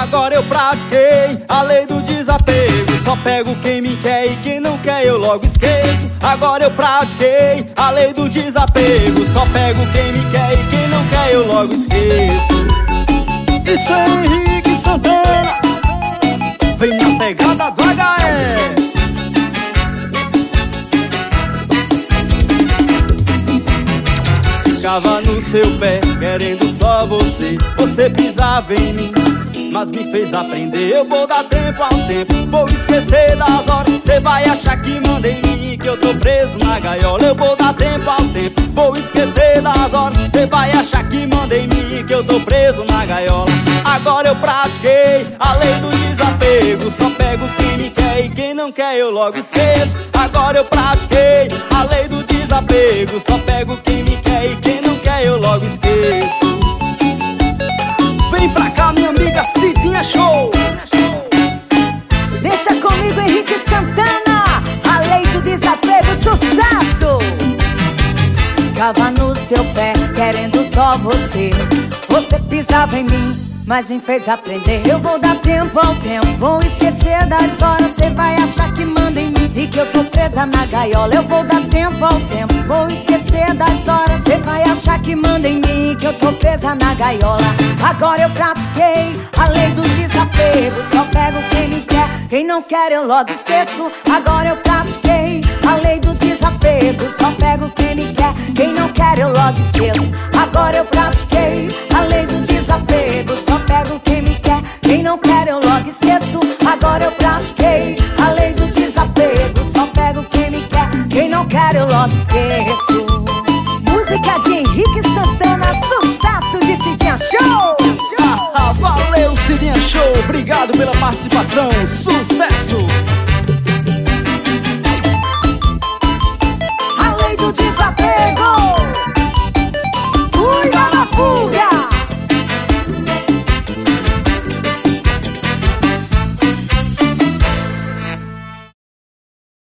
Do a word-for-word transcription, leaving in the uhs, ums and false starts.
agora eu pratiquei a lei do desapego. Só pego quem me quer e quem não quer eu logo esqueço. Agora eu pratiquei a lei do desapego. Só pego quem me quer e quem não quer eu logo esqueço. Isso é Henrique Santana, vem na pegada do H S. Ficava no seu pé, querendo só você. Você pisava em mim, mas me fez aprender. Eu vou dar tempo ao tempo, vou esquecer das horas. Você vai achar que manda em mim, que eu tô preso na gaiola. Eu vou dar tempo ao tempo, vou esquecer das horas. Você vai achar que manda em mim, que eu tô preso na gaiola. Agora eu pratiquei a lei do desapego. Só pego quem me quer e quem não quer eu logo esqueço. Agora eu pratiquei a lei do desapego. Só pego quem me quer e quem não quer eu logo esqueço. Vem pra cá minha amiga Cidinha Show. Deixa comigo Henrique Santana, a lei do desapego, sucesso. Ficava no seu pé, querendo só você. Você pisava em mim, mas me fez aprender. Eu vou dar tempo ao tempo, vou esquecer das horas. Você vai achar que manda em mim e que eu tô presa na gaiola. Eu vou dar tempo ao tempo, vou esquecer das horas. Você vai achar que manda em mim, que eu tô presa na gaiola. Agora eu pratiquei a lei do desapego. Só pego quem me quer, quem não quer eu logo esqueço. Agora eu pratiquei a lei do desapego. Só pego quem me quer, quem não quer eu logo esqueço. Agora eu pratiquei a lei do desapego. Só pego quem me quer, quem não quer eu logo esqueço. Agora eu pratiquei a lei do desapego. Só pego quem me quer, quem não quer eu logo esqueço. Música de Henrique Santana, sucesso de Cidinha Show. Ah, valeu Cidinha Show, obrigado pela participação. Sucesso.